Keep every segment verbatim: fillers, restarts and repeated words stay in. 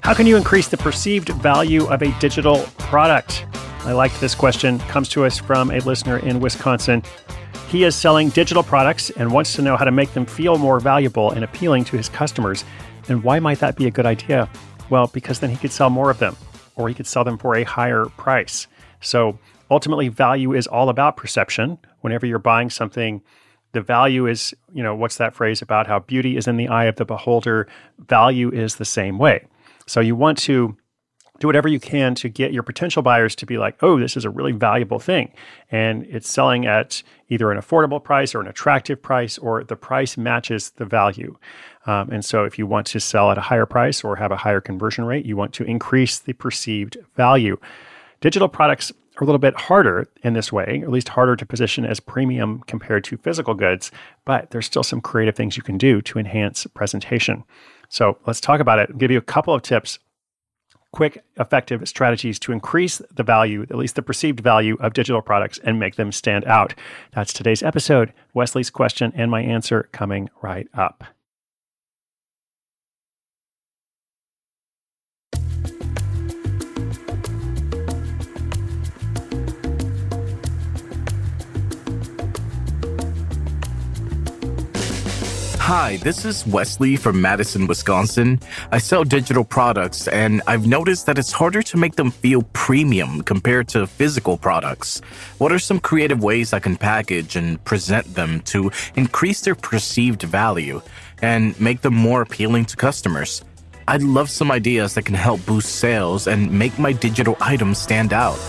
How can you increase the perceived value of a digital product? I like this question. It comes to us from a listener in Wisconsin. He is selling digital products and wants to know how to make them feel more valuable and appealing to his customers. And why might that be a good idea? Well, because then he could sell more of them, or he could sell them for a higher price. So ultimately, value is all about perception. Whenever you're buying something, the value is, you know, what's that phrase about how beauty is in the eye of the beholder? Value is the same way. So you want to do whatever you can to get your potential buyers to be like, oh, this is a really valuable thing. And it's selling at either an affordable price or an attractive price, or the price matches the value. Um, and so if you want to sell at a higher price or have a higher conversion rate, you want to increase the perceived value. Digital products are a little bit harder in this way, or at least harder to position as premium compared to physical goods, but there's still some creative things you can do to enhance presentation. So let's talk about it. I'll give you a couple of tips, quick, effective strategies to increase the value, at least the perceived value of digital products, and make them stand out. That's today's episode. Wesley's question and my answer coming right up. Hi, this is Wesley from Madison, Wisconsin. I sell digital products, and I've noticed that it's harder to make them feel premium compared to physical products. What are some creative ways I can package and present them to increase their perceived value and make them more appealing to customers? I'd love some ideas that can help boost sales and make my digital items stand out.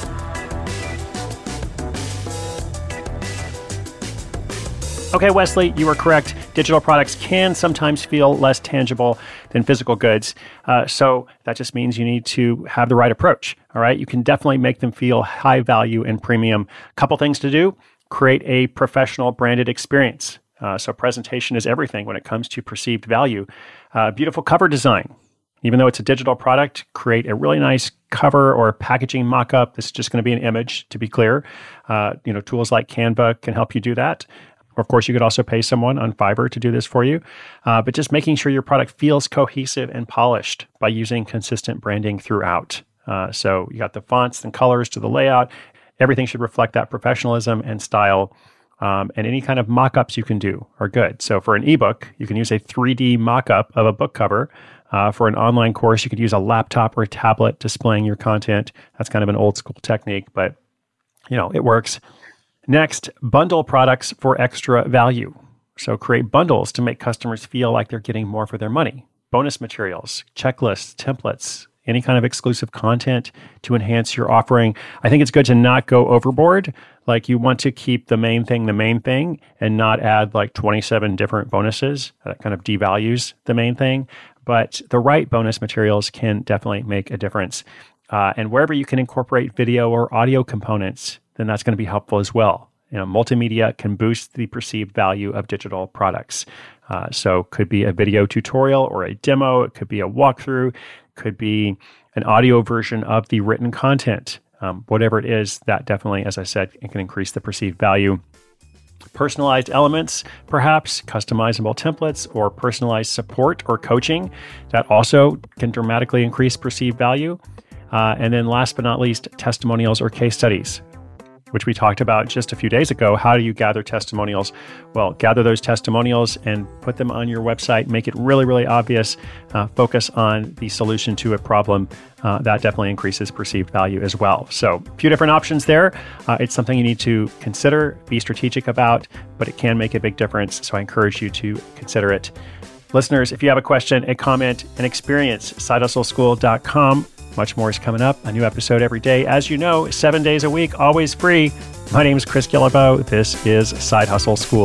Okay, Wesley, you are correct. Digital products can sometimes feel less tangible than physical goods. Uh, so that just means you need to have the right approach. All right. You can definitely make them feel high value and premium. Couple things to do: create a professional branded experience. Uh, so presentation is everything when it comes to perceived value. Uh, beautiful cover design. Even though it's a digital product, create a really nice cover or packaging mock-up. This is just going to be an image, to be clear. Uh, you know, tools like Canva can help you do that. Of course, you could also pay someone on Fiverr to do this for you, uh, but just making sure your product feels cohesive and polished by using consistent branding throughout. Uh, so you got the fonts and colors to the layout. Everything should reflect that professionalism and style. Um, and any kind of mock-ups you can do are good. So for an ebook, you can use a three D mock-up of a book cover. Uh, for an online course, you could use a laptop or a tablet displaying your content. That's kind of an old school technique, but you know, it works. Next, bundle products for extra value. So create bundles to make customers feel like they're getting more for their money. Bonus materials, checklists, templates, any kind of exclusive content to enhance your offering. I think it's good to not go overboard. Like you want to keep the main thing the main thing and not add like twenty-seven different bonuses. That kind of devalues the main thing. But the right bonus materials can definitely make a difference. Uh, and wherever you can incorporate video or audio components, then that's going to be helpful as well. You know, multimedia can boost the perceived value of digital products. Uh, so could be a video tutorial or a demo. It could be a walkthrough. Could be an audio version of the written content. Um, whatever it is, that definitely, as I said, it can increase the perceived value. Personalized elements, perhaps customizable templates or personalized support or coaching. That also can dramatically increase perceived value. Uh, and then last but not least, testimonials or case studies, which we talked about just a few days ago. How do you gather testimonials? Well, gather those testimonials and put them on your website. Make it really, really obvious. Uh, focus on the solution to a problem. Uh, that definitely increases perceived value as well. So a few different options there. Uh, it's something you need to consider, be strategic about, but it can make a big difference. So I encourage you to consider it. Listeners, if you have a question, a comment, an experience, side hustle school dot com. Much more is coming up. A new episode every day. As you know, seven days a week, always free. My name is Chris Guillebeau. This is Side Hustle School.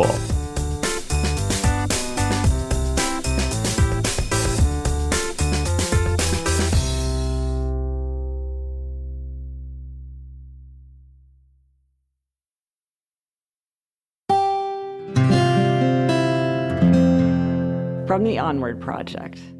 From the Onward Project.